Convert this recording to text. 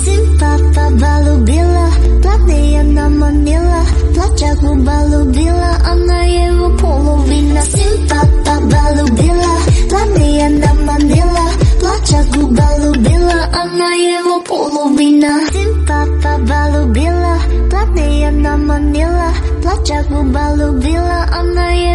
Симпа полюбила, платные на манила, плача полюбила, она его половина. Симпа полюбила, платные на манила, плача полюбила, она его половина. Симпа полюбила, платные на манила, плача полюбила, она его